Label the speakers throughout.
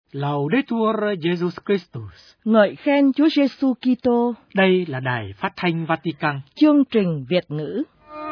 Speaker 1: Laudetur Jesus Christus.
Speaker 2: Ngợi khen Chúa Giêsu Kitô.
Speaker 1: Đây là Đài Phát thanh Vatican.
Speaker 2: Chương trình Việt ngữ.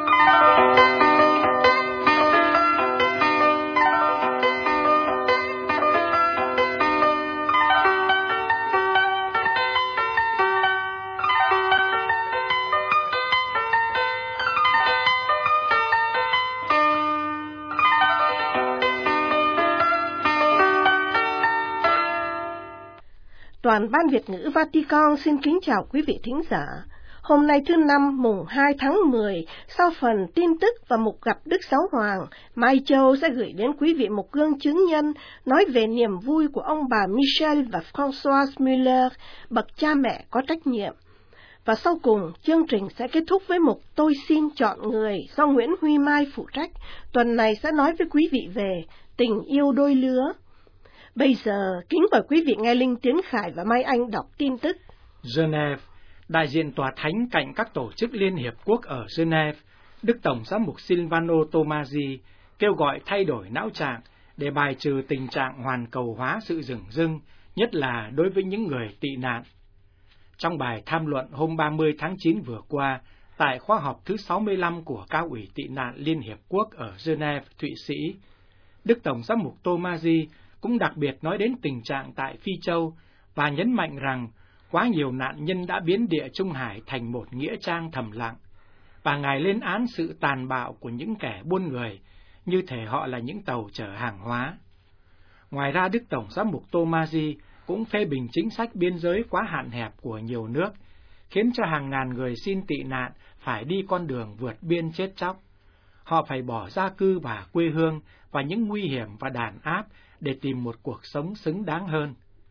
Speaker 3: Toàn ban Việt ngữ Vatican xin kính chào quý vị thính giả. Hôm nay thứ Năm mùng 2 tháng 10, sau phần tin tức và mục gặp Đức Giáo Hoàng, Mai Châu sẽ gửi đến quý vị một gương chứng nhân nói về niềm vui của ông bà Michel và Françoise Müller, bậc cha mẹ có trách nhiệm. Và sau cùng, chương trình sẽ kết thúc với mục Tôi xin chọn người do Nguyễn Huy Mai phụ trách. Tuần này sẽ nói với quý vị về tình yêu đôi lứa. Bây giờ, kính mời quý vị nghe Linh Tiến Khải và Mai Anh đọc tin tức.
Speaker 1: Geneva, đại diện tòa thánh cạnh các tổ chức Liên Hiệp Quốc ở Geneva, Đức Tổng giám mục Silvano Tomasi kêu gọi thay đổi não trạng để bài trừ tình trạng hoàn cầu hóa sự dửng dưng, nhất là đối với những người tị nạn. Trong bài tham luận hôm 30 tháng 9 vừa qua, tại khóa họp thứ 65 của Cao ủy tị nạn Liên Hiệp Quốc ở Geneva, Thụy Sĩ, Đức Tổng giám mục Tomasi cũng đặc biệt nói đến tình trạng tại Phi Châu và nhấn mạnh rằng quá nhiều nạn nhân đã biến Địa Trung Hải thành một nghĩa trang thầm lặng, và Ngài lên án sự tàn bạo của những kẻ buôn người, như thể họ là những tàu chở hàng hóa. Ngoài ra, Đức Tổng giám mục Tomasi cũng phê bình chính sách biên giới quá hạn hẹp của nhiều nước, khiến cho hàng ngàn người xin tị nạn phải đi con đường vượt biên chết chóc. Họ phải bỏ gia cư và quê hương và những nguy hiểm và đàn áp để tìm một cuộc sống xứng đáng hơn.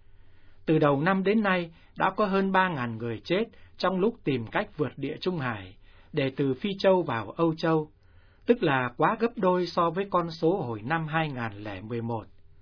Speaker 1: Từ đầu năm đến nay, đã có hơn 3.000 người chết trong lúc tìm cách vượt Địa Trung Hải để từ Phi Châu vào Âu Châu, tức là quá gấp đôi so với con số hồi năm 2011.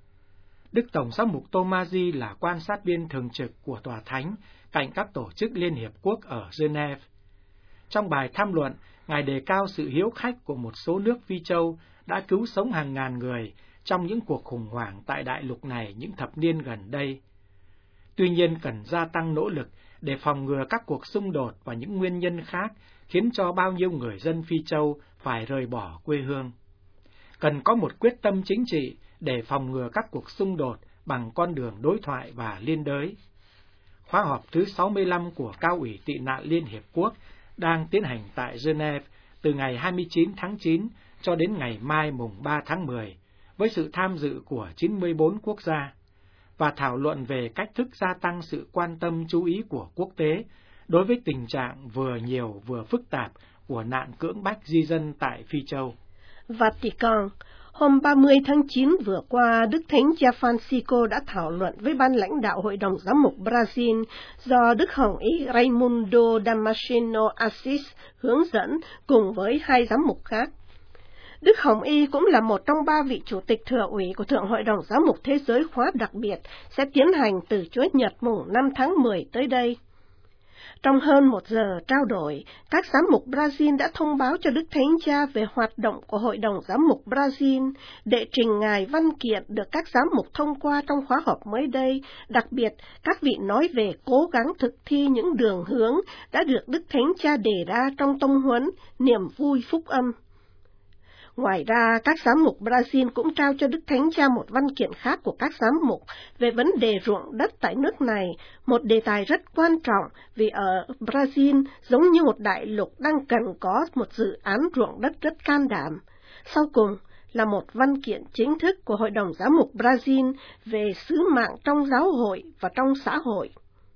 Speaker 1: Đức Tổng giám mục Tomasi là quan sát viên thường trực của Tòa Thánh cạnh các tổ chức Liên Hiệp Quốc ở Geneva. Trong bài tham luận, Ngài đề cao sự hiếu khách của một số nước Phi Châu đã cứu sống hàng ngàn người trong những cuộc khủng hoảng tại đại lục này những thập niên gần đây. Tuy nhiên, cần gia tăng nỗ lực để phòng ngừa các cuộc xung đột và những nguyên nhân khác khiến cho bao nhiêu người dân Phi Châu phải rời bỏ quê hương. Cần có một quyết tâm chính trị để phòng ngừa các cuộc xung đột bằng con đường đối thoại và liên đới. Khóa họp thứ 65 của Cao ủy tị nạn Liên Hiệp Quốc đang tiến hành tại Geneva từ ngày 29 tháng 9 cho đến ngày mai mùng 3 tháng 10, với sự tham dự của 94 quốc gia, và thảo luận về cách thức gia tăng sự quan tâm chú ý của quốc tế đối với tình trạng vừa nhiều vừa phức tạp của nạn cưỡng bách di dân tại Phi Châu.
Speaker 3: Vatican, hôm 30 tháng 9 vừa qua, Đức Thánh Cha Francisco đã thảo luận với ban lãnh đạo Hội đồng Giám mục Brazil do Đức Hồng Y Raimundo Damasceno Assis hướng dẫn cùng với hai giám mục khác. Đức Hồng Y cũng là một trong 3 vị chủ tịch thừa ủy của Thượng Hội đồng Giám mục Thế giới khóa đặc biệt sẽ tiến hành từ Chúa Nhật mùng 5 tháng 10 tới đây. Trong hơn 1 giờ trao đổi, các giám mục Brazil đã thông báo cho Đức Thánh Cha về hoạt động của Hội đồng Giám mục Brazil, đệ trình Ngài văn kiện được các giám mục thông qua trong khóa họp mới đây, đặc biệt các vị nói về cố gắng thực thi những đường hướng đã được Đức Thánh Cha đề ra trong tông huấn niềm vui phúc âm. Ngoài ra, các giám mục Brazil cũng trao cho Đức Thánh Cha một văn kiện khác của các giám mục về vấn đề ruộng đất tại nước này, một đề tài rất quan trọng vì ở Brazil giống như một đại lục đang cần có một dự án ruộng đất rất can đảm. Sau cùng là một văn kiện chính thức của Hội đồng Giám mục Brazil về sứ mạng trong giáo hội và trong xã hội.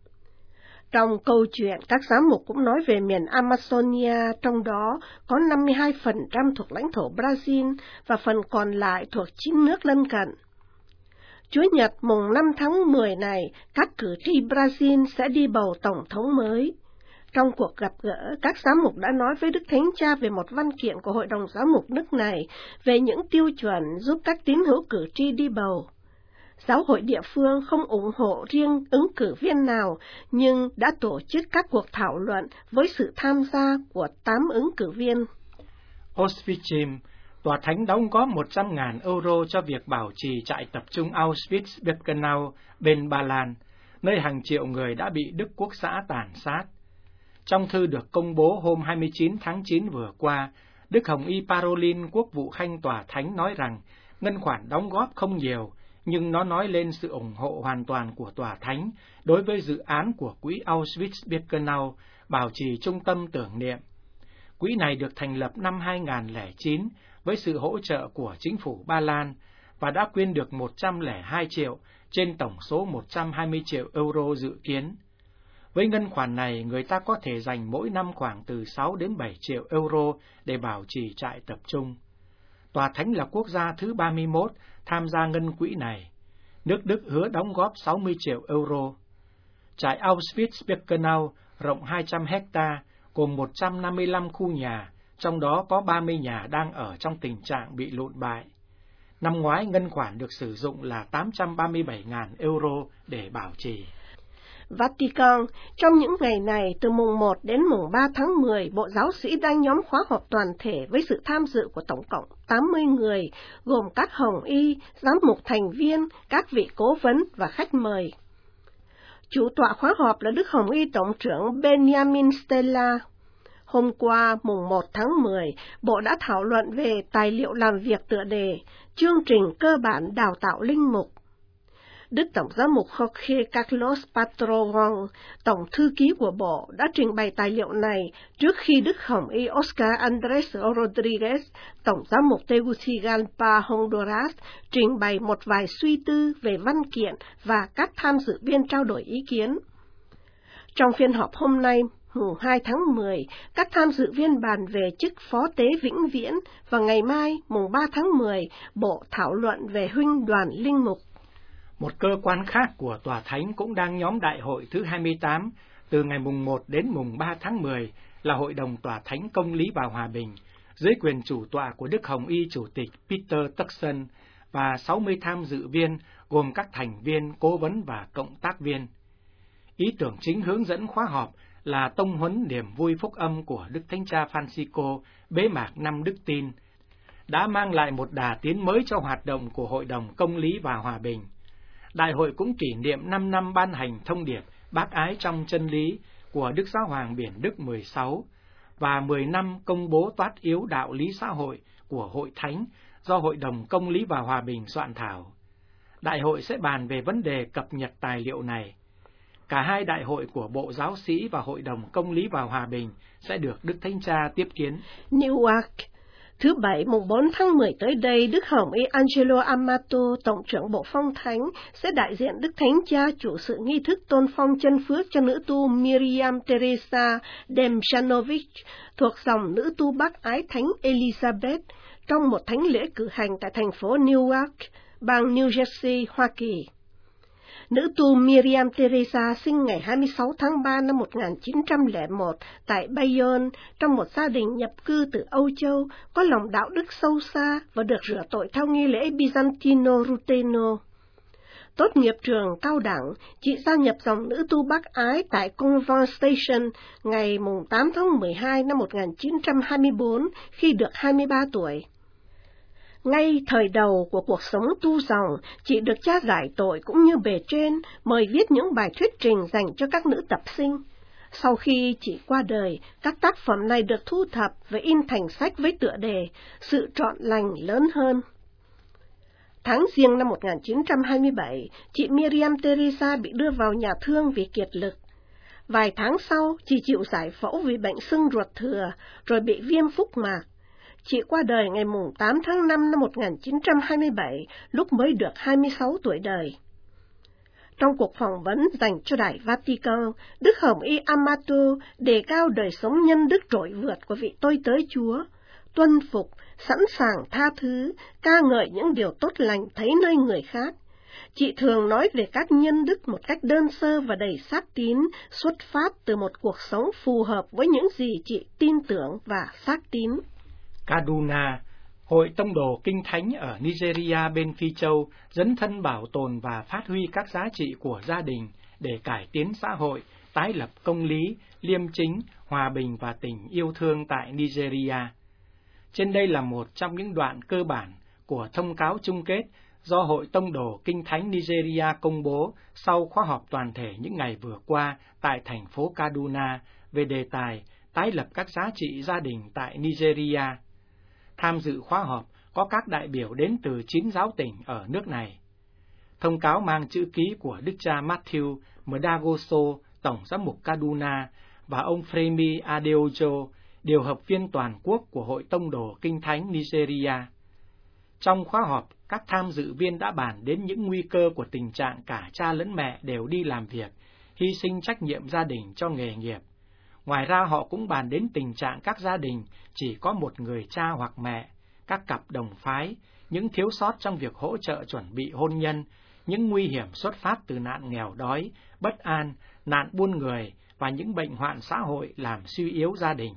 Speaker 3: Trong câu chuyện, các giám mục cũng nói về miền Amazonia, trong đó có 52% thuộc lãnh thổ Brazil và phần còn lại thuộc 9 nước lân cận. Chúa Nhật mùng 5 tháng 10 này, các cử tri Brazil sẽ đi bầu tổng thống mới. Trong cuộc gặp gỡ, các giám mục đã nói với Đức Thánh Cha về một văn kiện của Hội đồng Giám mục nước này về những tiêu chuẩn giúp các tín hữu cử tri đi bầu. Giáo hội địa phương không ủng hộ riêng ứng cử viên nào, nhưng đã tổ chức các cuộc thảo luận với sự tham gia của 8 ứng cử viên.
Speaker 1: Oswiecim, Tòa Thánh đóng góp 100.000 euro cho việc bảo trì trại tập trung Auschwitz-Birkenau bên Ba Lan, nơi hàng triệu người đã bị Đức Quốc xã tàn sát. Trong thư được công bố hôm 29 tháng 9 vừa qua, Đức Hồng Y Parolin, Quốc vụ Khanh Tòa Thánh nói rằng ngân khoản đóng góp không nhiều, nhưng nó nói lên sự ủng hộ hoàn toàn của Tòa Thánh đối với dự án của Quỹ Auschwitz-Birkenau bảo trì trung tâm tưởng niệm. Quỹ này được thành lập năm 2009 với sự hỗ trợ của chính phủ Ba Lan và đã quyên được 102 triệu trên tổng số 120 triệu euro dự kiến. Với ngân khoản này, người ta có thể dành mỗi năm khoảng từ 6 đến 7 triệu euro để bảo trì trại tập trung. Tòa Thánh là quốc gia thứ 31 tham gia ngân quỹ này. Nước Đức hứa đóng góp 60 triệu euro. Trại Auschwitz-Birkenau rộng 200 hecta, gồm 155 khu nhà, trong đó có 30 nhà đang ở trong tình trạng bị lụn bại. Năm ngoái, ngân khoản được sử dụng là 837.000 euro để bảo trì.
Speaker 3: Vatican, trong những ngày này, từ mùng 1 đến mùng 3 tháng 10, Bộ Giáo sĩ đang nhóm khóa họp toàn thể với sự tham dự của tổng cộng 80 người, gồm các hồng y, giám mục thành viên, các vị cố vấn và khách mời. Chủ tọa khóa họp là Đức Hồng Y Tổng trưởng Benjamin Stella. Hôm qua, mùng 1 tháng 10, Bộ đã thảo luận về tài liệu làm việc tựa đề, chương trình cơ bản đào tạo linh mục. Đức Tổng giám mục Jorge Carlos Patrón, Tổng thư ký của Bộ, đã trình bày tài liệu này trước khi Đức Hồng Y Oscar Andres Rodriguez, Tổng giám mục Tegucigalpa, Honduras, trình bày một vài suy tư về văn kiện và các tham dự viên trao đổi ý kiến. Trong phiên họp hôm nay, mùng 2 tháng 10, các tham dự viên bàn về chức phó tế vĩnh viễn và ngày mai, mùng 3 tháng 10, Bộ thảo luận về huynh đoàn linh mục.
Speaker 1: Một cơ quan khác của Tòa Thánh cũng đang nhóm đại hội thứ 28 từ ngày mùng 1 đến mùng 3 tháng 10 là Hội đồng Tòa Thánh Công lý và Hòa bình, dưới quyền chủ tọa của Đức Hồng Y Chủ tịch Peter Turkson và 60 tham dự viên gồm các thành viên, cố vấn và cộng tác viên. Ý tưởng chính hướng dẫn khóa họp là tông huấn niềm vui phúc âm của Đức Thánh Cha Francisco bế mạc năm Đức Tin, đã mang lại một đà tiến mới cho hoạt động của Hội đồng Công lý và Hòa bình. Đại hội cũng kỷ niệm 5 năm ban hành thông điệp bác ái trong chân lý của Đức Giáo hoàng Biển Đức 16 và 10 năm công bố toát yếu đạo lý xã hội của Hội Thánh do Hội đồng Công lý và Hòa bình soạn thảo. Đại hội sẽ bàn về vấn đề cập nhật tài liệu này. Cả hai đại hội của Bộ Giáo sĩ và Hội đồng Công lý và Hòa bình sẽ được Đức Thánh Cha tiếp kiến.
Speaker 3: Newark. Thứ Bảy, mùng 4 tháng 10 tới đây, Đức Hồng Y Angelo Amato, Tổng trưởng Bộ Phong Thánh, sẽ đại diện Đức Thánh Cha chủ sự nghi thức tôn phong chân phước cho nữ tu Miriam Teresa Demjanovic, thuộc dòng nữ tu Bác Ái Thánh Elizabeth, trong một thánh lễ cử hành tại thành phố Newark, bang New Jersey, Hoa Kỳ. Nữ tu Miriam Teresa sinh ngày 26 tháng 3 năm 1901 tại Bayonne trong một gia đình nhập cư từ Âu Châu, có lòng đạo đức sâu xa và được rửa tội theo nghi lễ Byzantino Ruteno. Tốt nghiệp trường cao đẳng, chị gia nhập dòng nữ tu Bác Ái tại Convent Station ngày 8 tháng 12 năm 1924 khi được 23 tuổi. Ngay thời đầu của cuộc sống tu dòng, chị được cha giải tội cũng như bề trên mời viết những bài thuyết trình dành cho các nữ tập sinh. Sau khi chị qua đời, các tác phẩm này được thu thập và in thành sách với tựa đề Sự trọn lành lớn hơn. Tháng Giêng năm 1927, chị Miriam Teresa bị đưa vào nhà thương vì kiệt lực. Vài tháng sau, chị chịu giải phẫu vì bệnh sưng ruột thừa, rồi bị viêm phúc mạc. Chị qua đời ngày 8 tháng 5 năm 1927, lúc mới được 26 tuổi đời. Trong cuộc phỏng vấn dành cho Đài Vatican, Đức Hồng Y Amato đề cao đời sống nhân đức trội vượt của vị tôi tớ Chúa, tuân phục, sẵn sàng tha thứ, ca ngợi những điều tốt lành thấy nơi người khác. Chị thường nói về các nhân đức một cách đơn sơ và đầy xác tín, xuất phát từ một cuộc sống phù hợp với những gì chị tin tưởng và xác tín.
Speaker 1: Kaduna, Hội Tông đồ Kinh Thánh ở Nigeria bên Phi Châu, dấn thân bảo tồn và phát huy các giá trị của gia đình để cải tiến xã hội, tái lập công lý, liêm chính, hòa bình và tình yêu thương tại Nigeria. Trên đây là một trong những đoạn cơ bản của thông cáo chung kết do Hội Tông đồ Kinh Thánh Nigeria công bố sau khóa họp toàn thể những ngày vừa qua tại thành phố Kaduna về đề tài tái lập các giá trị gia đình tại Nigeria. Tham dự khóa họp có các đại biểu đến từ 9 giáo tỉnh ở nước này. Thông cáo mang chữ ký của Đức cha Matthew Mdagoso, Tổng giám mục Kaduna, và ông Femi Adeojo, điều hợp viên toàn quốc của Hội Tông đồ Kinh Thánh Nigeria. Trong khóa họp, các tham dự viên đã bàn đến những nguy cơ của tình trạng cả cha lẫn mẹ đều đi làm việc, hy sinh trách nhiệm gia đình cho nghề nghiệp. Ngoài ra họ cũng bàn đến tình trạng các gia đình chỉ có một người cha hoặc mẹ, các cặp đồng phái, những thiếu sót trong việc hỗ trợ chuẩn bị hôn nhân, những nguy hiểm xuất phát từ nạn nghèo đói, bất an, nạn buôn người và những bệnh hoạn xã hội làm suy yếu gia đình.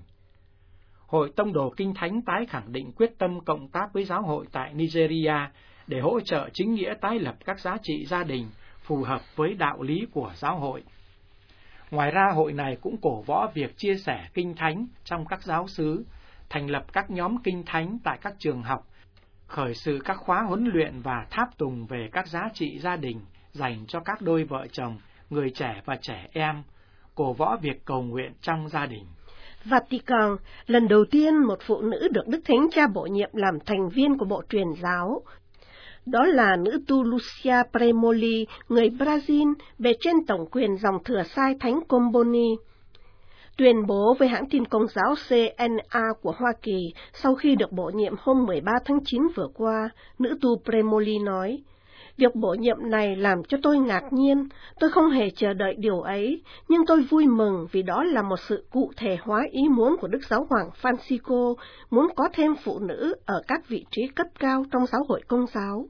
Speaker 1: Hội Tông đồ Kinh Thánh tái khẳng định quyết tâm cộng tác với giáo hội tại Nigeria để hỗ trợ chính nghĩa tái lập các giá trị gia đình phù hợp với đạo lý của giáo hội. Ngoài ra, hội này cũng cổ võ việc chia sẻ Kinh Thánh trong các giáo xứ, thành lập các nhóm Kinh Thánh tại các trường học, khởi sự các khóa huấn luyện và tháp tùng về các giá trị gia đình dành cho các đôi vợ chồng, người trẻ và trẻ em, cổ võ việc cầu nguyện trong gia đình.
Speaker 3: Vatican, lần đầu tiên một phụ nữ được Đức Thánh Cha bổ nhiệm làm thành viên của Bộ Truyền giáo. Đó là nữ tu Lucia Premoli, người Brazil, bề trên tổng quyền dòng thừa sai Thánh Comboni. Tuyên bố với hãng tin Công giáo CNA của Hoa Kỳ sau khi được bổ nhiệm hôm 13 tháng 9 vừa qua, nữ tu Premoli nói, việc bổ nhiệm này làm cho tôi ngạc nhiên, tôi không hề chờ đợi điều ấy, nhưng tôi vui mừng vì đó là một sự cụ thể hóa ý muốn của Đức Giáo hoàng Francisco muốn có thêm phụ nữ ở các vị trí cấp cao trong giáo hội Công giáo.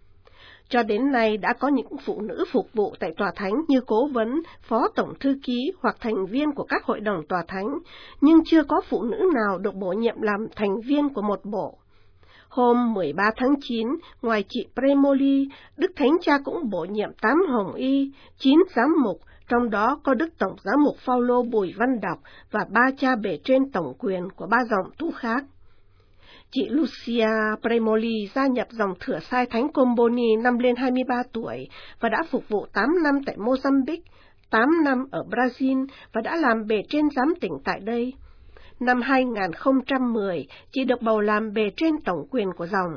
Speaker 3: Cho đến nay đã có những phụ nữ phục vụ tại Tòa Thánh như cố vấn, phó tổng thư ký hoặc thành viên của các hội đồng Tòa Thánh, nhưng chưa có phụ nữ nào được bổ nhiệm làm thành viên của một bộ. Hôm 13 tháng 9, ngoài chị Premoli, Đức Thánh Cha cũng bổ nhiệm 8 hồng y, 9 giám mục, trong đó có Đức Tổng giám mục Phaolô Bùi Văn Đọc và 3 cha bề trên tổng quyền của 3 dòng tu khác. Chị Lucia Premoli gia nhập dòng thừa sai Thánh Comboni năm lên 23 tuổi và đã phục vụ 8 năm tại Mozambique, 8 năm ở Brazil và đã làm bề trên giám tỉnh tại đây. Năm 2010, chị được bầu làm bề trên tổng quyền của dòng.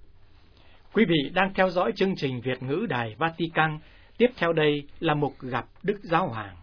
Speaker 1: Quý vị đang theo dõi chương trình Việt ngữ Đài Vatican. Tiếp theo đây là mục gặp Đức Giáo Hoàng.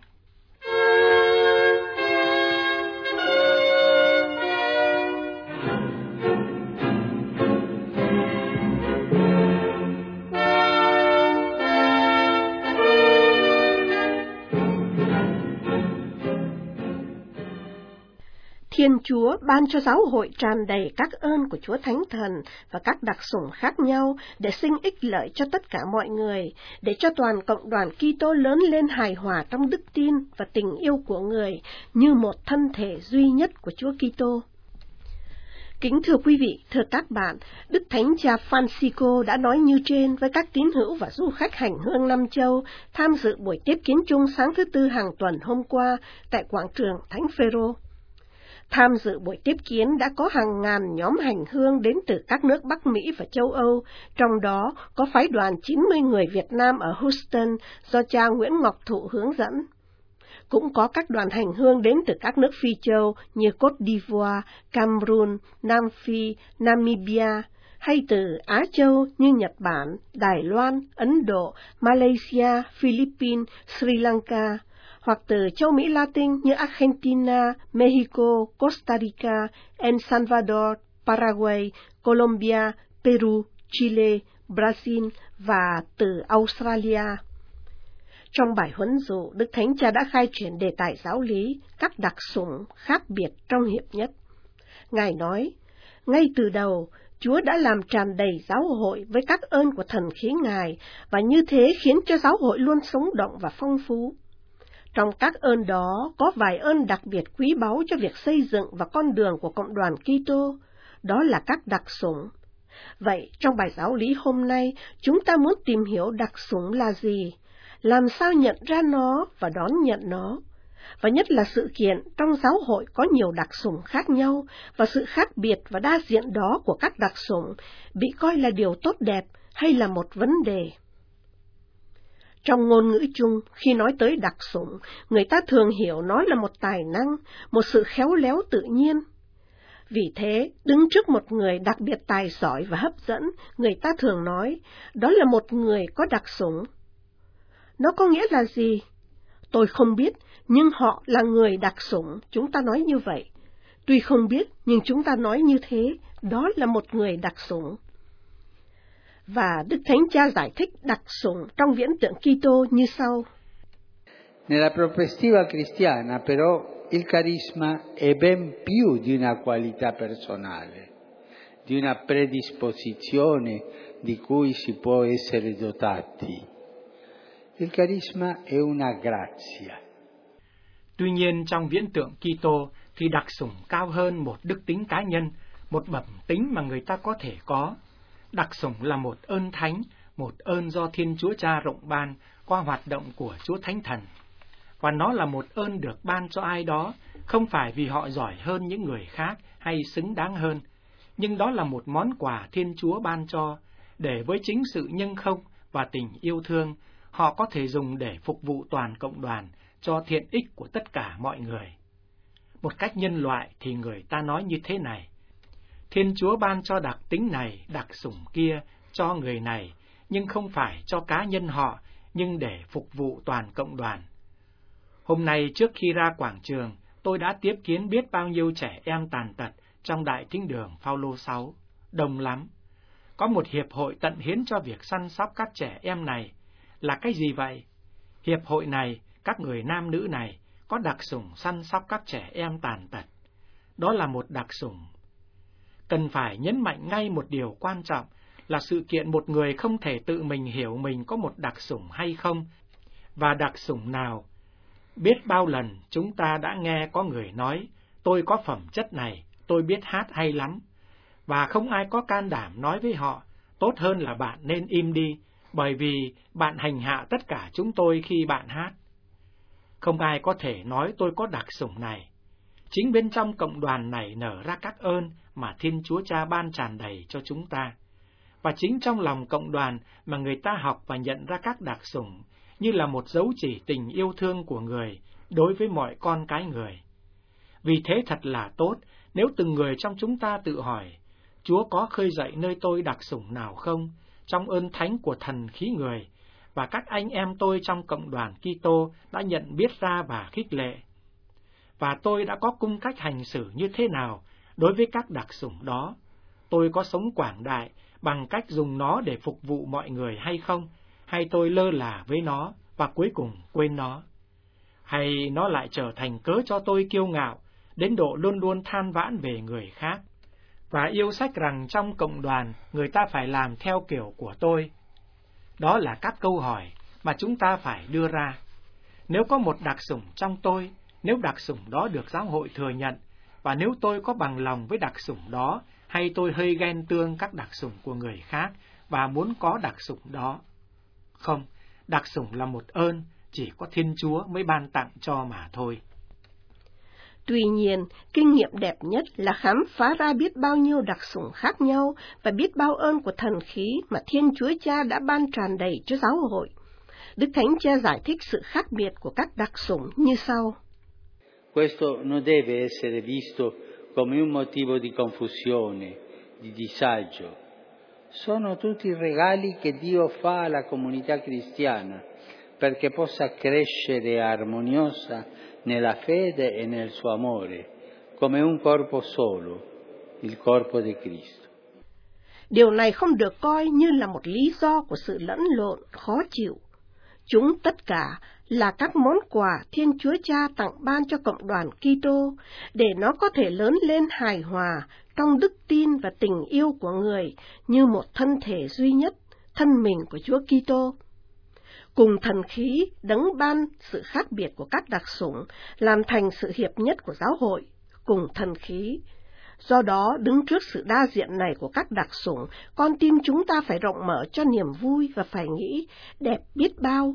Speaker 3: Thiên Chúa ban cho giáo hội tràn đầy các ơn của Chúa Thánh Thần và các đặc sủng khác nhau để sinh ích lợi cho tất cả mọi người, để cho toàn cộng đoàn Kitô lớn lên hài hòa trong đức tin và tình yêu của người như một thân thể duy nhất của Chúa Kitô. Kính thưa quý vị, thưa các bạn, Đức Thánh Cha Francisco đã nói như trên với các tín hữu và du khách hành hương Nam Châu tham dự buổi tiếp kiến chung sáng thứ Tư hàng tuần hôm qua tại quảng trường Thánh Phêrô. Tham dự buổi tiếp kiến đã có hàng ngàn nhóm hành hương đến từ các nước Bắc Mỹ và châu Âu, trong đó có phái đoàn 90 người Việt Nam ở Houston do cha Nguyễn Ngọc Thụ hướng dẫn. Cũng có các đoàn hành hương đến từ các nước Phi Châu như Côte d'Ivoire, Cameroon, Nam Phi, Namibia, hay từ Á Châu như Nhật Bản, Đài Loan, Ấn Độ, Malaysia, Philippines, Sri Lanka, hoặc từ châu Mỹ Latin như Argentina, Mexico, Costa Rica, El Salvador, Paraguay, Colombia, Peru, Chile, Brazil và từ Australia. Trong bài huấn dụ, Đức Thánh Cha đã khai triển đề tài giáo lý, các đặc sủng khác biệt trong hiệp nhất. Ngài nói, ngay từ đầu, Chúa đã làm tràn đầy giáo hội với các ơn của thần khí Ngài, và như thế khiến cho giáo hội luôn sống động và phong phú. Trong các ơn đó, có vài ơn đặc biệt quý báu cho việc xây dựng và con đường của cộng đoàn Kitô, đó là các đặc sủng. Vậy, trong bài giáo lý hôm nay, chúng ta muốn tìm hiểu đặc sủng là gì? Làm sao nhận ra nó và đón nhận nó? và nhất là sự kiện trong giáo hội có nhiều đặc sủng khác nhau, và sự khác biệt và đa diện đó của các đặc sủng bị coi là điều tốt đẹp hay là một vấn đề. Trong ngôn ngữ chung, khi nói tới đặc sủng, người ta thường hiểu nó là một tài năng, một sự khéo léo tự nhiên. Vì thế, đứng trước một người đặc biệt tài giỏi và hấp dẫn, người ta thường nói, đó là một người có đặc sủng. Nó có nghĩa là gì? Tôi không biết, nhưng họ là người đặc sủng, chúng ta nói như vậy. Tuy không biết, nhưng chúng ta nói như thế, đó là một người đặc sủng. Và Đức Thánh Cha giải thích đặc sủng trong viễn tượng Kitô như sau.
Speaker 4: Nella prospettiva cristiana, però, il carisma è ben più di una qualità personale, di una predisposizione di cui si può essere dotati. Il carisma è una grazia.
Speaker 1: Tuy nhiên, trong viễn tượng Kitô thì đặc sủng cao hơn một đức tính cá nhân, một bẩm tính mà người ta có thể có. Đặc sủng là một ơn thánh, một ơn do Thiên Chúa Cha rộng ban qua hoạt động của Chúa Thánh Thần. Và nó là một ơn được ban cho ai đó, không phải vì họ giỏi hơn những người khác hay xứng đáng hơn, nhưng đó là một món quà Thiên Chúa ban cho, để với chính sự nhân không và tình yêu thương, họ có thể dùng để phục vụ toàn cộng đoàn cho thiện ích của tất cả mọi người. Một cách nhân loại thì người ta nói như thế này: Thiên Chúa ban cho đặc tính này, đặc sủng kia cho người này, nhưng không phải cho cá nhân họ, nhưng để phục vụ toàn cộng đoàn. Hôm nay trước khi ra quảng trường, tôi đã tiếp kiến biết bao nhiêu trẻ em tàn tật trong Đại Thính đường Phaolô 6, đông lắm. Có một hiệp hội tận hiến cho việc săn sóc các trẻ em này. Là cái gì vậy? Hiệp hội này, các người nam nữ này, có đặc sủng săn sóc các trẻ em tàn tật. Đó là một đặc sủng. Cần phải nhấn mạnh ngay một điều quan trọng là sự kiện một người không thể tự mình hiểu mình có một đặc sủng hay không, và đặc sủng nào. Biết bao lần chúng ta đã nghe có người nói, tôi có phẩm chất này, tôi biết hát hay lắm, và không ai có can đảm nói với họ, tốt hơn là bạn nên im đi, bởi vì bạn hành hạ tất cả chúng tôi khi bạn hát. Không ai có thể nói tôi có đặc sủng này. Chính bên trong cộng đoàn này nở ra các ơn mà Thiên Chúa Cha ban tràn đầy cho chúng ta. Và chính trong lòng cộng đoàn mà người ta học và nhận ra các đặc sủng như là một dấu chỉ tình yêu thương của người đối với mọi con cái người. Vì thế thật là tốt nếu từng người trong chúng ta tự hỏi, Chúa có khơi dậy nơi tôi đặc sủng nào không, trong ơn thánh của thần khí người, và các anh em tôi trong cộng đoàn Kitô đã nhận biết ra và khích lệ. Và tôi đã có cung cách hành xử như thế nào đối với các đặc sủng đó? Tôi có sống quảng đại bằng cách dùng nó để phục vụ mọi người hay không? Hay tôi lơ là với nó và cuối cùng quên nó? Hay nó lại trở thành cớ cho tôi kiêu ngạo, đến độ luôn luôn than vãn về người khác, và yêu sách rằng trong cộng đoàn người ta phải làm theo kiểu của tôi? Đó là các câu hỏi mà chúng ta phải đưa ra. Nếu có một đặc sủng trong tôi, nếu đặc sủng đó được giáo hội thừa nhận, và nếu tôi có bằng lòng với đặc sủng đó, hay tôi hơi ghen tương các đặc sủng của người khác và muốn có đặc sủng đó? Không, đặc sủng là một ơn, chỉ có Thiên Chúa mới ban tặng cho mà thôi.
Speaker 3: Tuy nhiên, kinh nghiệm đẹp nhất là khám phá ra biết bao nhiêu đặc sủng khác nhau và biết bao ơn của thần khí mà Thiên Chúa Cha đã ban tràn đầy cho giáo hội. Đức Thánh Cha giải thích sự khác biệt của các đặc sủng như sau.
Speaker 4: Questo non deve essere visto come un motivo di confusione, di disagio. Sono tutti regali che Dio fa alla comunità cristiana perché possa crescere armoniosa nella fede e nel suo amore, come un corpo solo, il corpo di Cristo.
Speaker 3: Điều này không được coi như là một lý do của sự lẫn lộn, khó chịu. Chúng tất cả là các món quà Thiên Chúa Cha tặng ban cho cộng đoàn Kitô để nó có thể lớn lên hài hòa trong đức tin và tình yêu của người như một thân thể duy nhất, thân mình của Chúa Kitô. Cùng thần khí đấng ban sự khác biệt của các đặc sủng làm thành sự hiệp nhất của giáo hội, cùng thần khí. Do đó, đứng trước sự đa diện này của các đặc sủng, con tim chúng ta phải rộng mở cho niềm vui và phải nghĩ đẹp biết bao.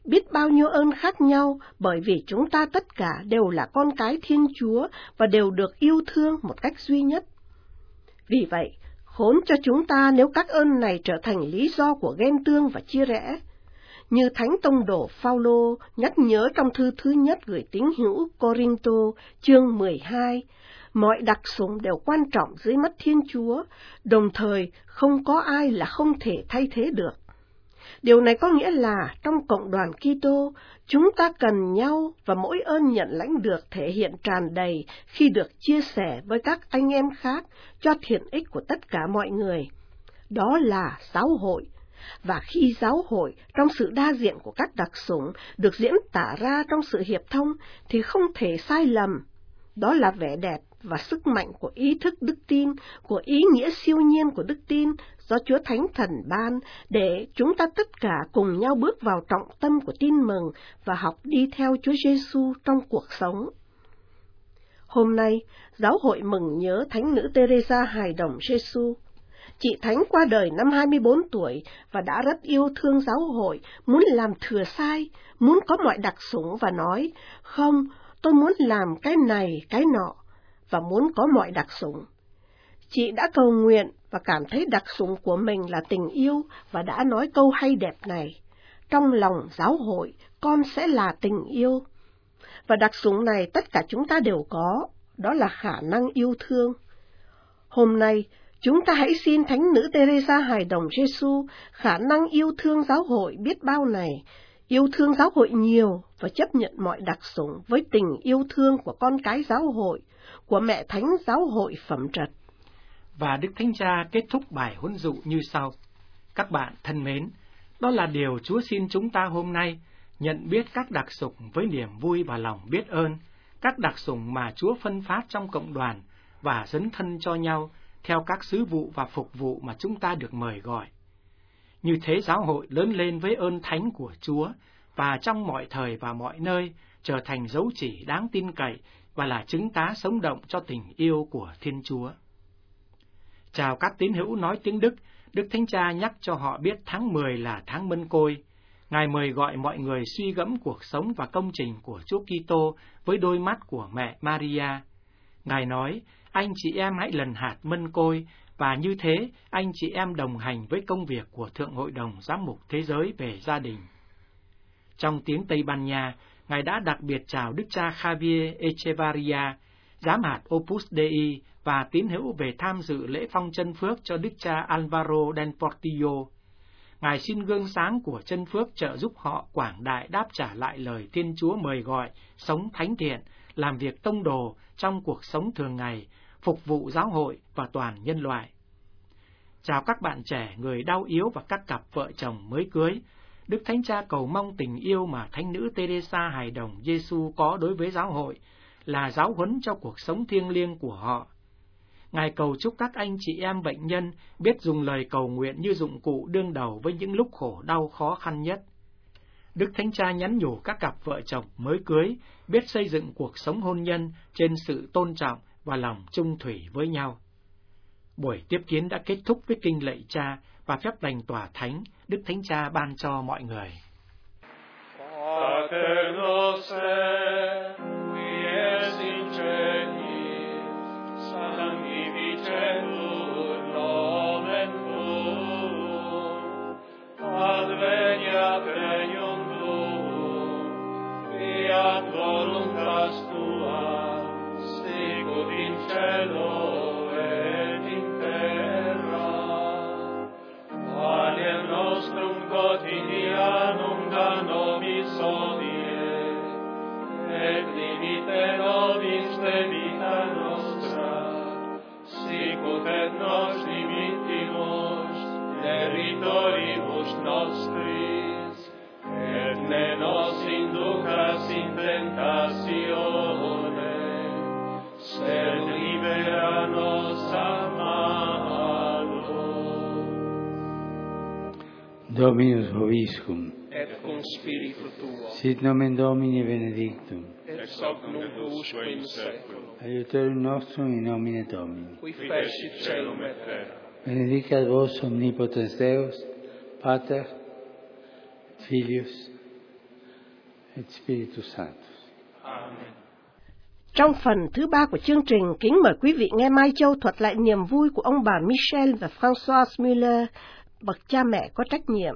Speaker 3: biết bao nhiêu ơn khác nhau, bởi vì chúng ta tất cả đều là con cái Thiên Chúa và đều được yêu thương một cách duy nhất. Vì vậy, khốn cho chúng ta nếu các ơn này trở thành lý do của ghen tương và chia rẽ. Như Thánh Tông đồ Phao-lô nhắc nhớ trong thư thứ nhất gửi tín hữu Cô-rinh-tô chương 12, mọi đặc sủng đều quan trọng dưới mắt Thiên Chúa, đồng thời không có ai là không thể thay thế được. Điều này có nghĩa là trong cộng đoàn Kitô, chúng ta cần nhau và mỗi ơn nhận lãnh được thể hiện tràn đầy khi được chia sẻ với các anh em khác cho thiện ích của tất cả mọi người. Đó là giáo hội. Và khi giáo hội trong sự đa diện của các đặc sủng được diễn tả ra trong sự hiệp thông thì không thể sai lầm. Đó là vẻ đẹp và sức mạnh của ý thức đức tin, của ý nghĩa siêu nhiên của đức tin do Chúa Thánh Thần ban để chúng ta tất cả cùng nhau bước vào trọng tâm của tin mừng và học đi theo Chúa Giêsu trong cuộc sống. Hôm nay, giáo hội mừng nhớ Thánh nữ Teresa hài đồng Giêsu. Chị Thánh qua đời năm 24 tuổi và đã rất yêu thương giáo hội, muốn làm thừa sai, muốn có mọi đặc sủng và nói, không, tôi muốn làm cái này, cái nọ, và muốn có mọi đặc sủng. Chị đã cầu nguyện và cảm thấy đặc sủng của mình là tình yêu và đã nói câu hay đẹp này, trong lòng giáo hội, con sẽ là tình yêu. Và đặc sủng này tất cả chúng ta đều có, đó là khả năng yêu thương. Hôm nay, chúng ta hãy xin Thánh nữ Teresa hài đồng Giêsu khả năng yêu thương giáo hội biết bao này, yêu thương giáo hội nhiều và chấp nhận mọi đặc sủng với tình yêu thương của con cái giáo hội, của mẹ Thánh giáo hội phẩm trật.
Speaker 1: Và Đức Thánh Cha kết thúc bài huấn dụ như sau. Các bạn thân mến, đó là điều Chúa xin chúng ta hôm nay, nhận biết các đặc sủng với niềm vui và lòng biết ơn, các đặc sủng mà Chúa phân phát trong cộng đoàn và dấn thân cho nhau theo các sứ vụ và phục vụ mà chúng ta được mời gọi. Như thế giáo hội lớn lên với ơn thánh của Chúa và trong mọi thời và mọi nơi trở thành dấu chỉ đáng tin cậy và là chứng tá sống động cho tình yêu của Thiên Chúa. Chào các tín hữu nói tiếng Đức, Đức Thánh Cha nhắc cho họ biết tháng 10 là tháng Mân Côi. Ngài mời gọi mọi người suy gẫm cuộc sống và công trình của Chúa Kitô với đôi mắt của mẹ Maria. Ngài nói, anh chị em hãy lần hạt mân côi, và như thế anh chị em đồng hành với công việc của Thượng Hội đồng Giám mục Thế giới về gia đình. Trong tiếng Tây Ban Nha, Ngài đã đặc biệt chào Đức cha Javier Echevarria, giám hạt Opus Dei và tín hữu về tham dự lễ phong chân phước cho Đức cha Alvaro del Portillo. Ngài xin gương sáng của chân phước trợ giúp họ quảng đại đáp trả lại lời Thiên Chúa mời gọi, sống thánh thiện, làm việc tông đồ trong cuộc sống thường ngày, phục vụ giáo hội và toàn nhân loại. Chào các bạn trẻ, người đau yếu và các cặp vợ chồng mới cưới. Đức Thánh Cha cầu mong tình yêu mà Thánh nữ Teresa hài đồng Giêsu có đối với giáo hội là giáo huấn cho cuộc sống thiêng liêng của họ. Ngài cầu chúc các anh chị em bệnh nhân biết dùng lời cầu nguyện như dụng cụ đương đầu với những lúc khổ đau khó khăn nhất. Đức Thánh Cha nhắn nhủ các cặp vợ chồng mới cưới biết xây dựng cuộc sống hôn nhân trên sự tôn trọng và lòng chung thủy với nhau. Buổi tiếp kiến đã kết thúc với kinh lạy Cha và phép đành tòa thánh Đức Thánh Cha ban cho mọi người.
Speaker 5: Pater noster, qui es in celis, sanctificetur nomen tuum, adveniat regnum tuum, fiat voluntas tua, sicut in cielo et in terra. Panem nostrum quotidianum da nobis hodie, et dimite nobis debita nostra, sicut et nos dimittimus debitoribus nostris, et ne nos inducas in tentatione, sed libera nos a malo.
Speaker 4: Dominus vobiscum.
Speaker 5: Et cum spiritu tuo.
Speaker 4: Sit nomen Domini benedictum.
Speaker 5: Ex hoc nunc usque in seculum.
Speaker 4: Aiutorium nostrum in nomine Domini.
Speaker 5: Qui fecit caelum et terra.
Speaker 4: Benedicat vos omnipotens Deus, Pater, Filius, et Spiritus Sanctus.
Speaker 5: Amen.
Speaker 3: Trong phần thứ 3 của chương trình, kính mời quý vị nghe Mai Châu thuật lại niềm vui của ông bà Michel và François Müller, bậc cha mẹ có trách nhiệm.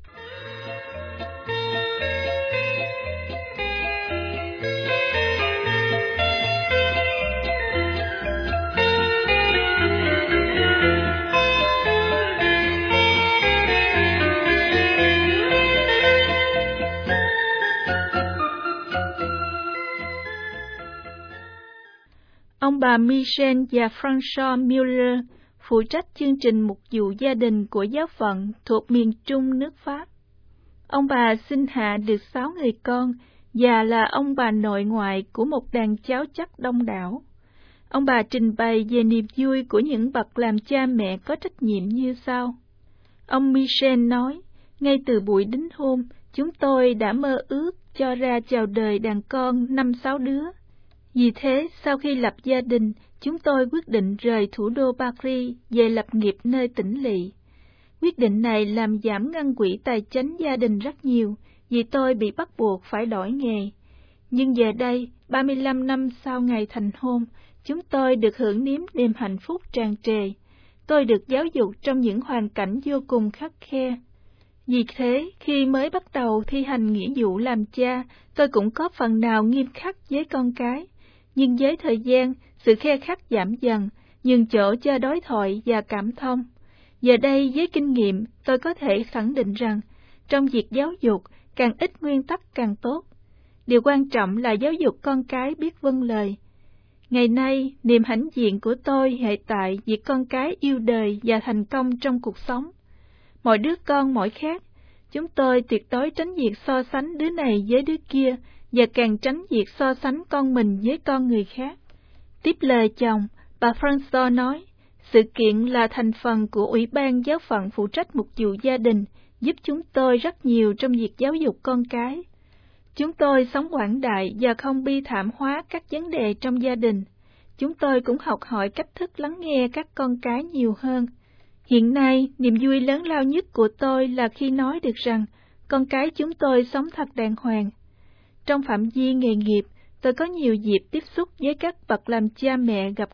Speaker 6: Ông bà Michel và François Müller phụ trách chương trình mục vụ gia đình của giáo phận thuộc miền Trung nước Pháp. Ông bà sinh hạ được 6 người con và là ông bà nội ngoại của một đàn cháu chắc đông đảo. Ông bà trình bày về niềm vui của những bậc làm cha mẹ có trách nhiệm như sau. Ông Michel nói, ngay từ buổi đính hôn, chúng tôi đã mơ ước cho ra chào đời đàn con 5-6 đứa. Vì thế, sau khi lập gia đình, chúng tôi quyết định rời thủ đô Paris về lập nghiệp nơi tỉnh lỵ. Quyết định này làm giảm ngân quỹ tài chính gia đình rất nhiều, vì tôi bị bắt buộc phải đổi nghề. Nhưng giờ đây, 35 năm sau ngày thành hôn, chúng tôi được hưởng nếm niềm hạnh phúc tràn trề. Tôi được giáo dục trong những hoàn cảnh vô cùng khắt khe. Vì thế, khi mới bắt đầu thi hành nghĩa vụ làm cha, tôi cũng có phần nào nghiêm khắc với con cái. Nhưng với thời gian, sự khe khắt giảm dần, nhường chỗ cho đối thoại và cảm thông. Giờ đây, với kinh nghiệm, tôi có thể khẳng định rằng, trong việc giáo dục, càng ít nguyên tắc càng tốt. Điều quan trọng là giáo dục con cái biết vâng lời. Ngày nay, niềm hãnh diện của tôi hệ tại việc con cái yêu đời và thành công trong cuộc sống. Mỗi đứa con mỗi khác, chúng tôi tuyệt đối tránh việc so sánh đứa này với đứa kia, và càng tránh việc so sánh con mình với con người khác. Tiếp lời chồng, bà François nói, sự kiện là thành phần của Ủy ban giáo phận phụ trách mục vụ gia đình, giúp chúng tôi rất nhiều trong việc giáo dục con cái. Chúng tôi sống quảng đại và không bi thảm hóa các vấn đề trong gia đình. Chúng tôi cũng học hỏi cách thức lắng nghe các con cái nhiều hơn. Hiện nay, niềm vui lớn lao nhất của tôi là khi nói được rằng con cái chúng tôi sống thật đàng hoàng. Trong phạm vi nghề nghiệp, tôi có nhiều dịp tiếp xúc với các bậc làm cha mẹ gặp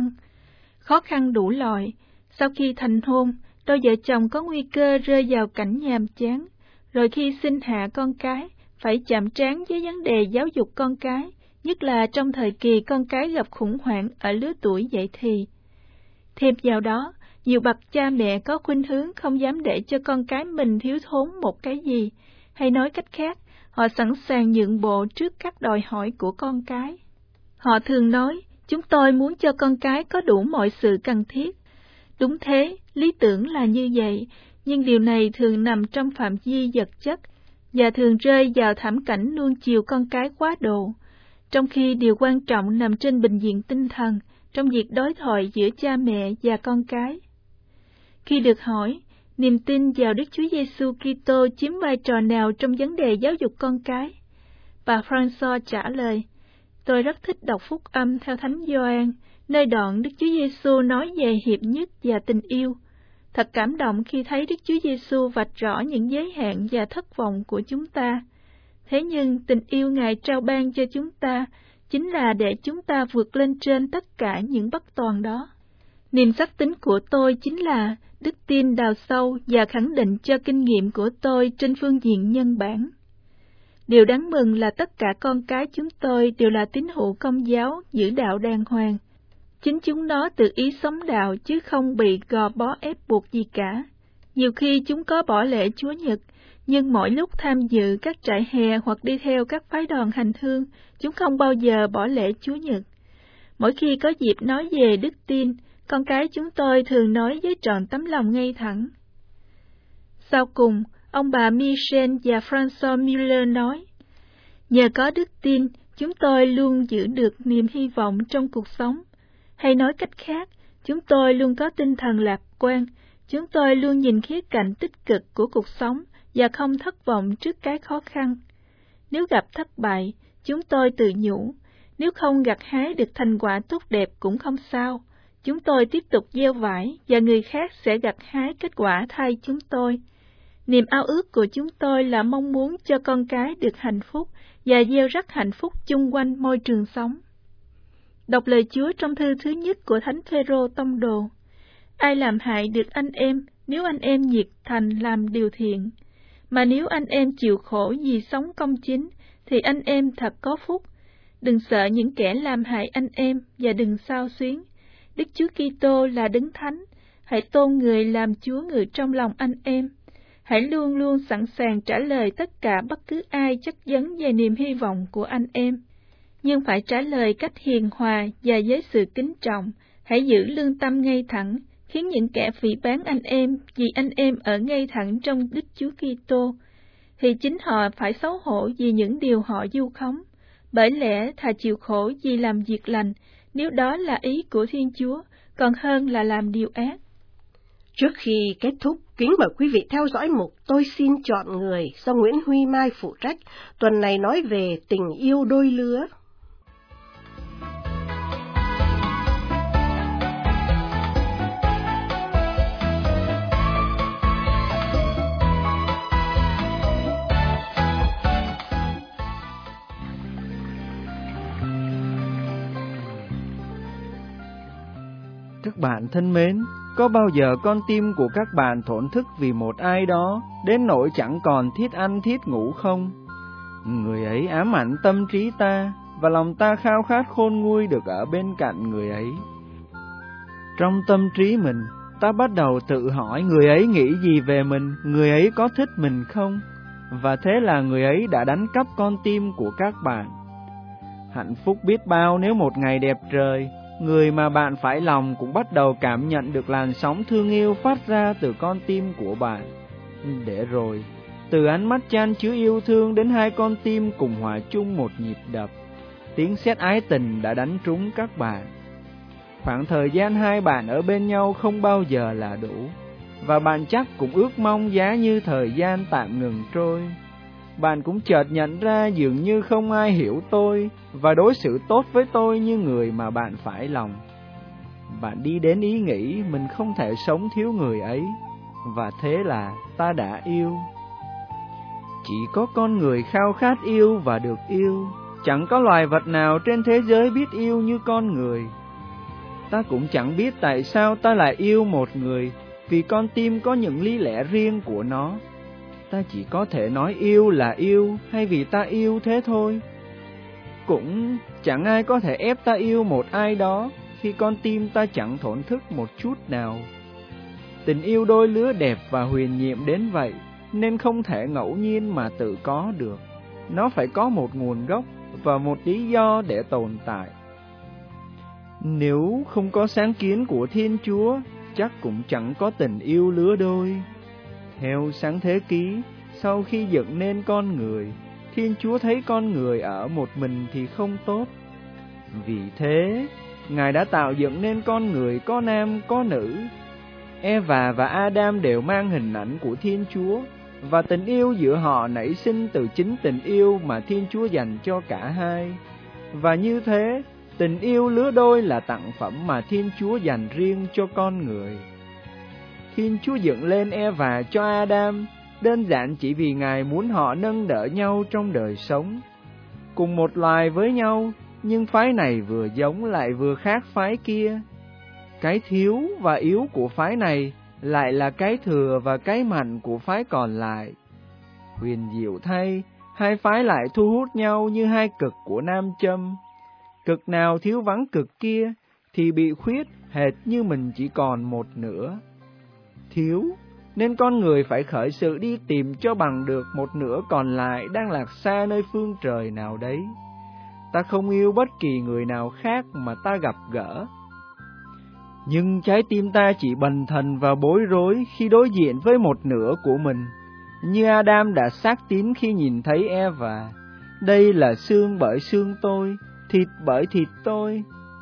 Speaker 6: khó khăn đủ loại. Sau khi thành hôn, đôi vợ chồng có nguy cơ rơi vào cảnh nhàm chán, rồi khi sinh hạ con cái, phải chạm trán với vấn đề giáo dục con cái, nhất là trong thời kỳ con cái gặp khủng hoảng ở lứa tuổi dậy thì. Thêm vào đó, nhiều bậc cha mẹ có khuynh hướng không dám để cho con cái mình thiếu thốn một cái gì, hay nói cách khác, họ sẵn sàng nhượng bộ trước các đòi hỏi của con cái. Họ thường nói, chúng tôi muốn cho con cái có đủ mọi sự cần thiết. Đúng thế, lý tưởng là như vậy, nhưng điều này thường nằm trong phạm vi vật chất, và thường rơi vào thảm cảnh nuông chiều con cái quá độ, trong khi điều quan trọng nằm trên bình diện tinh thần, trong việc đối thoại giữa cha mẹ và con cái. Khi được hỏi, niềm tin vào Đức Chúa Giêsu Kitô chiếm vai trò nào trong vấn đề giáo dục con cái, bà François trả lời, tôi rất thích đọc phúc âm theo Thánh Gioan, nơi đoạn Đức Chúa Giêsu nói về hiệp nhất và tình yêu. Thật cảm động khi thấy Đức Chúa Giêsu vạch rõ những giới hạn và thất vọng của chúng ta. Thế nhưng tình yêu Ngài trao ban cho chúng ta chính là để chúng ta vượt lên trên tất cả những bất toàn đó. Niềm sắc tính của tôi chính là đức tin đào sâu và khẳng định cho kinh nghiệm của tôi trên phương diện nhân bản. Điều đáng mừng là tất cả con cái chúng tôi đều là tín hữu Công giáo giữ đạo đàng hoàng. Chính chúng nó tự ý sống đạo chứ không bị gò bó ép buộc gì cả. Nhiều khi chúng có bỏ lễ Chúa Nhật, nhưng mỗi lúc tham dự các trại hè hoặc đi theo các phái đoàn hành hương, chúng không bao giờ bỏ lễ Chúa Nhật. Mỗi khi có dịp nói về đức tin, con cái chúng tôi thường nói với trọn tấm lòng ngay thẳng. Sau cùng, ông bà Michel và François Müller nói, nhờ có đức tin, chúng tôi luôn giữ được niềm hy vọng trong cuộc sống. Hay nói cách khác, chúng tôi luôn có tinh thần lạc quan, chúng tôi luôn nhìn khía cạnh tích cực của cuộc sống và không thất vọng trước cái khó khăn. Nếu gặp thất bại, chúng tôi tự nhủ, nếu không gặt hái được thành quả tốt đẹp cũng không sao. Chúng tôi tiếp tục gieo vải và người khác sẽ gặt hái kết quả thay chúng tôi. Niềm ao ước của chúng tôi là mong muốn cho con cái được hạnh phúc và gieo rắc hạnh phúc chung quanh môi trường sống. Đọc lời Chúa trong thư thứ nhất của Thánh Phêrô tông đồ. Ai làm hại được anh em nếu anh em nhiệt thành làm điều thiện, mà nếu anh em chịu khổ vì sống công chính, thì anh em thật có phúc. Đừng sợ những kẻ làm hại anh em và đừng xao xuyến. Đức Chúa Kitô là Đấng Thánh, hãy tôn Người làm Chúa ngự trong lòng anh em. Hãy luôn luôn sẵn sàng trả lời tất cả bất cứ ai chất vấn về niềm hy vọng của anh em. Nhưng phải trả lời cách hiền hòa và với sự kính trọng. Hãy giữ lương tâm ngay thẳng, khiến những kẻ phỉ báng anh em vì anh em ở ngay thẳng trong Đức Chúa Kitô, thì chính họ phải xấu hổ vì những điều họ vu khống. Bởi lẽ thà chịu khổ vì làm việc lành, nếu đó là ý của Thiên Chúa, còn hơn là làm điều ác.
Speaker 3: Trước khi kết thúc, kính mời quý vị theo dõi mục Tôi xin chọn người do Nguyễn Huy Mai phụ trách, tuần này nói về tình yêu đôi lứa.
Speaker 7: Các bạn thân mến, có bao giờ con tim của các bạn thổn thức vì một ai đó, đến nỗi chẳng còn thiết ăn thiết ngủ không? Người ấy ám ảnh tâm trí ta, và lòng ta khao khát khôn nguôi được ở bên cạnh người ấy. Trong tâm trí mình, ta bắt đầu tự hỏi người ấy nghĩ gì về mình, người ấy có thích mình không? Và thế là người ấy đã đánh cắp con tim của các bạn. Hạnh phúc biết bao nếu một ngày đẹp trời, người mà bạn phải lòng cũng bắt đầu cảm nhận được làn sóng thương yêu phát ra từ con tim của bạn. Để rồi, từ ánh mắt chan chứa yêu thương đến hai con tim cùng hòa chung một nhịp đập, tiếng sét ái tình đã đánh trúng các bạn. Khoảng thời gian hai bạn ở bên nhau không bao giờ là đủ, và bạn chắc cũng ước mong giá như thời gian tạm ngừng trôi. Bạn cũng chợt nhận ra dường như không ai hiểu tôi và đối xử tốt với tôi như người mà bạn phải lòng. Bạn đi đến ý nghĩ mình không thể sống thiếu người ấy, và thế là ta đã yêu. Chỉ có con người khao khát yêu và được yêu, chẳng có loài vật nào trên thế giới biết yêu như con người. Ta cũng chẳng biết tại sao ta lại yêu một người, vì con tim có những lý lẽ riêng của nó. Ta chỉ có thể nói yêu là yêu hay vì ta yêu thế thôi. Cũng chẳng ai có thể ép ta yêu một ai đó khi con tim ta chẳng thổn thức một chút nào. Tình yêu đôi lứa đẹp và huyền nhiệm đến vậy nên không thể ngẫu nhiên mà tự có được. Nó phải có một nguồn gốc và một lý do để tồn tại. Nếu không có sáng kiến của Thiên Chúa, chắc cũng chẳng có tình yêu lứa đôi. Theo Sáng Thế Ký, sau khi dựng nên con người, Thiên Chúa thấy con người ở một mình thì không tốt. Vì thế, Ngài đã tạo dựng nên con người có nam có nữ. Eva và Adam đều mang hình ảnh của Thiên Chúa, và tình yêu giữa họ nảy sinh từ chính tình yêu mà Thiên Chúa dành cho cả hai. Và như thế, tình yêu lứa đôi là tặng phẩm mà Thiên Chúa dành riêng cho con người. Thiên Chúa dựng lên Eva cho Adam, đơn giản chỉ vì Ngài muốn họ nâng đỡ nhau trong đời sống. Cùng một loài với nhau, nhưng phái này vừa giống lại vừa khác phái kia. Cái thiếu và yếu của phái này lại là cái thừa và cái mạnh của phái còn lại. Huyền diệu thay, hai phái lại thu hút nhau như hai cực của nam châm. Cực nào thiếu vắng cực kia thì bị khuyết hệt như mình chỉ còn một nửa. Thiếu, nên con người phải khởi sự đi tìm cho bằng được một nửa còn lại đang lạc xa nơi phương trời nào đấy. Ta không yêu bất kỳ người nào khác mà ta gặp gỡ. Nhưng trái tim ta chỉ bần thần và bối rối khi đối diện với một nửa của mình, như Adam đã xác tín khi nhìn thấy Eva. Đây là xương bởi xương tôi, thịt bởi thịt tôi.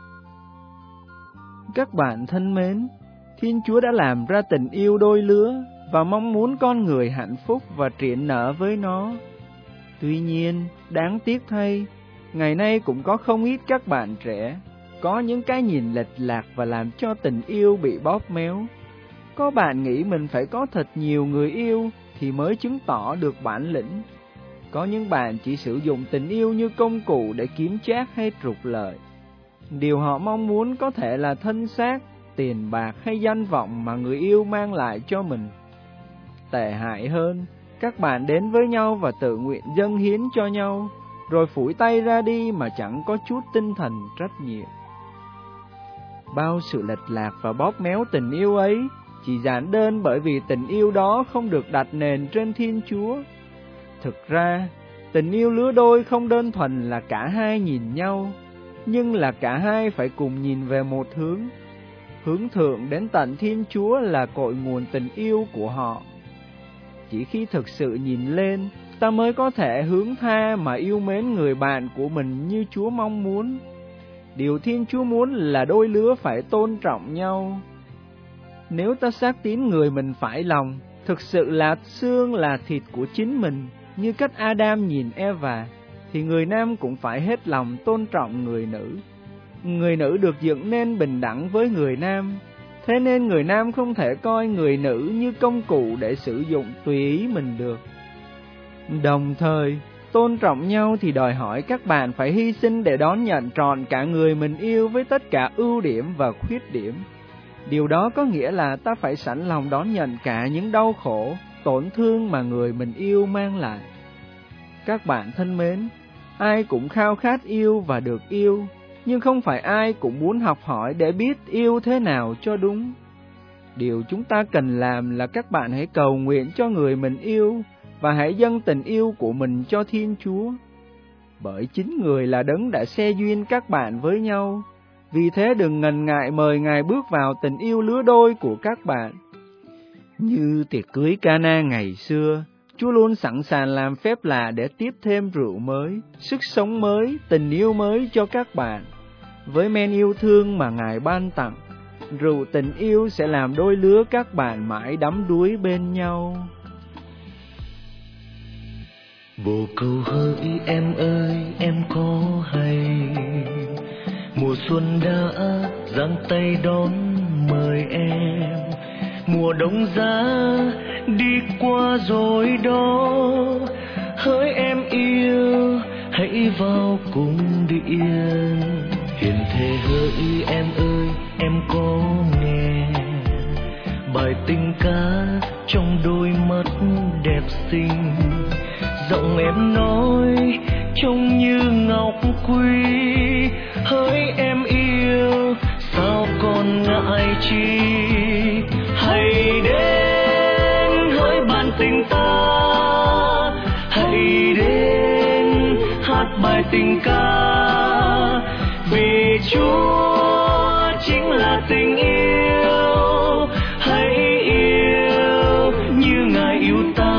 Speaker 7: Các bạn thân mến, Thiên Chúa đã làm ra tình yêu đôi lứa và mong muốn con người hạnh phúc và triển nở với nó. Tuy nhiên, đáng tiếc thay, ngày nay cũng có không ít các bạn trẻ có những cái nhìn lệch lạc và làm cho tình yêu bị bóp méo. Có bạn nghĩ mình phải có thật nhiều người yêu thì mới chứng tỏ được bản lĩnh. Có những bạn chỉ sử dụng tình yêu như công cụ để kiếm trác hay trục lợi. Điều họ mong muốn có thể là thân xác, tiền bạc hay danh vọng mà người yêu mang lại cho mình. Tệ hại hơn, các bạn đến với nhau và tự nguyện dâng hiến cho nhau, rồi phủi tay ra đi mà chẳng có chút tinh thần trách nhiệm. Bao sự lệch lạc và bóp méo tình yêu ấy chỉ giản đơn bởi vì tình yêu đó không được đặt nền trên Thiên Chúa. Thực ra, tình yêu lứa đôi không đơn thuần là cả hai nhìn nhau, nhưng là cả hai phải cùng nhìn về một hướng. Hướng thượng đến tận Thiên Chúa là cội nguồn tình yêu của họ. Chỉ khi thực sự nhìn lên, ta mới có thể hướng tha mà yêu mến người bạn của mình như Chúa mong muốn. Điều Thiên Chúa muốn là đôi lứa phải tôn trọng nhau. Nếu ta xác tín người mình phải lòng, thực sự là xương là thịt của chính mình, như cách Adam nhìn Eva, thì người nam cũng phải hết lòng tôn trọng người nữ. Người nữ được dựng nên bình đẳng với người nam, thế nên người nam không thể coi người nữ như công cụ để sử dụng tùy ý mình được. Đồng thời, tôn trọng nhau thì đòi hỏi các bạn phải hy sinh để đón nhận trọn cả người mình yêu với tất cả ưu điểm và khuyết điểm. Điều đó có nghĩa là ta phải sẵn lòng đón nhận cả những đau khổ, tổn thương mà người mình yêu mang lại. Các bạn thân mến, ai cũng khao khát yêu và được yêu, nhưng không phải ai cũng muốn học hỏi để biết yêu thế nào cho đúng. Điều chúng ta cần làm là các bạn hãy cầu nguyện cho người mình yêu và hãy dâng tình yêu của mình cho Thiên Chúa. Bởi chính Người là đấng đã xe duyên các bạn với nhau, vì thế đừng ngần ngại mời Ngài bước vào tình yêu lứa đôi của các bạn. Như tiệc cưới Cana ngày xưa, Chúa luôn sẵn sàng làm phép lạ để tiếp thêm rượu mới, sức sống mới, tình yêu mới cho các bạn. Với men yêu thương mà Ngài ban tặng, rượu tình yêu sẽ làm đôi lứa các bạn mãi đắm đuối bên nhau.
Speaker 8: Bồ câu hỡi em ơi, em có hay mùa xuân đã giang tay đón mời em, mùa đông giá đi qua rồi đó. Hỡi em yêu, hãy vào cung điện. Hiền thề hỡi em ơi, em có nghe bài tình ca trong đôi mắt đẹp xinh. Giọng em nói trông như ngọc quý. Hỡi em yêu, sao còn ngại chi? Hãy đến hỡi bạn tình ta, hãy đến hát bài tình ca. Vì Chúa chính là tình yêu, hãy yêu như Ngài yêu ta.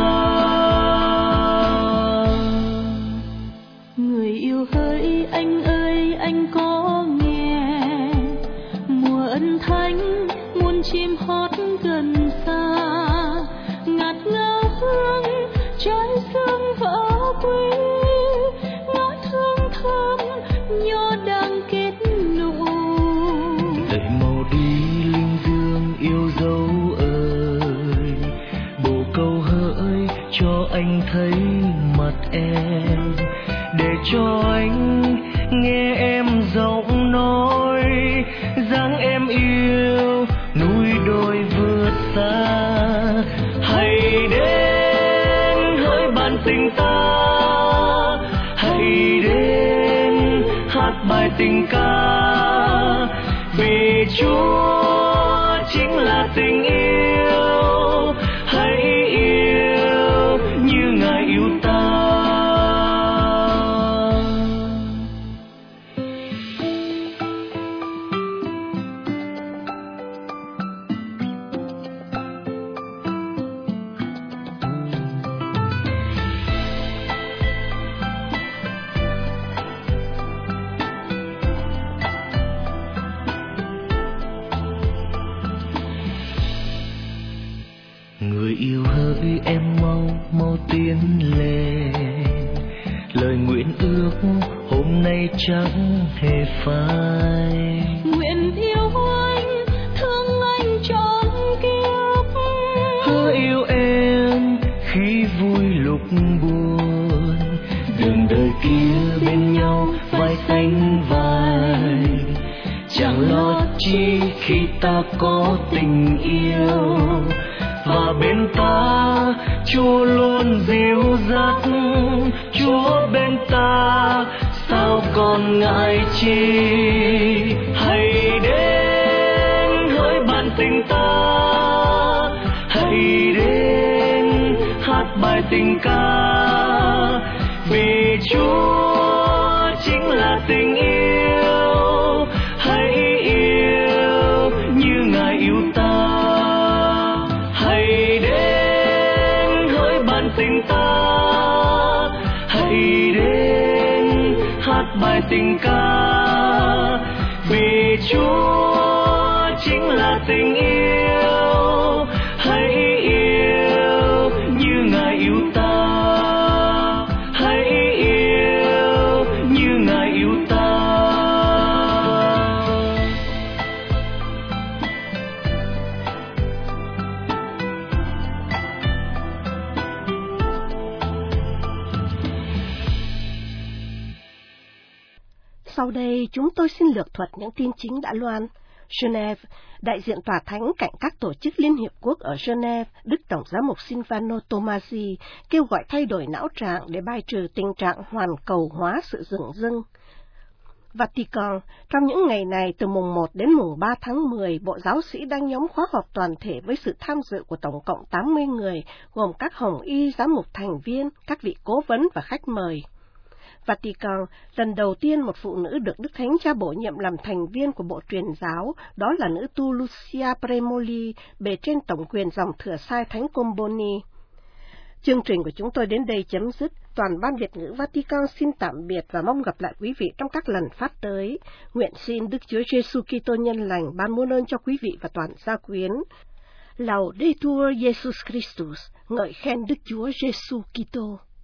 Speaker 6: Người yêu hỡi anh ơi, anh có nghe mùa ân thánh muôn chim hót gần xa, ngạt ngào hương trái sương vỡ quý, ngát hương thơm nho đang kết nụ.
Speaker 8: Dậy màu đi linh dương yêu dấu ơi, bồ câu hỡi cho anh thấy mặt em, để cho anh nghe em giọng nói. Dáng em yêu núi đồi vượt xa. Hãy đến hỡi bạn tình ta, hãy đến hát bài tình ca. Vì Chúa chính là tình yêu, hãy yêu như Ngài yêu ta. Người yêu hỡi em mau mau tiến lên, lời nguyện ước hôm nay chẳng hề phai.
Speaker 6: Nguyện yêu anh, thương anh trọn kiếp.
Speaker 8: Hứa yêu em khi vui lúc buồn. Đường đời kia bên nhau vai sánh vai, chẳng lo chi khi ta có tình yêu. Và bên ta Chúa luôn dìu dắt, Chúa bên ta sao còn ngại chi. Hãy đến hỡi bạn tình ta, hãy đến hát bài tình ca, vì Chúa chính là tình yêu. Hãy yêu như Ngài yêu ta. Hãy đến hỡi bạn tình ta, hãy đến hát bài tình ca, vì Chúa chính là tình yêu. Hãy yêu như Ngài yêu ta. Hãy yêu như Ngài yêu ta.
Speaker 3: Sau đây chúng tôi xin lược thuật những tin chính đã loan. Geneva, đại diện tòa thánh cạnh các tổ chức Liên Hiệp Quốc ở Geneva, Đức Tổng giám mục Silvano Tomasi kêu gọi thay đổi não trạng để bài trừ tình trạng hoàn cầu hóa sự dửng dưng. Vatican, trong những ngày này từ mùng 1 đến mùng 3 tháng 10, Bộ Giáo sĩ đang nhóm khóa họp toàn thể với sự tham dự của tổng cộng 80 người, gồm các hồng y giám mục thành viên, các vị cố vấn và khách mời. Vatican, lần đầu tiên một phụ nữ được Đức Thánh Cha bổ nhiệm làm thành viên của Bộ Truyền giáo, đó là nữ tu Lucia Premoli, bề trên tổng quyền dòng thừa sai Thánh Comboni. Chương trình của chúng tôi đến đây chấm dứt. Toàn ban Việt ngữ Vatican xin tạm biệt và mong gặp lại quý vị trong các lần phát tới. Nguyện xin Đức Chúa Giêsu Kitô nhân lành ban muôn ơn cho quý vị và toàn gia quyến. Laudetur Jesus Christus, ngợi khen Đức Chúa Giêsu Kitô.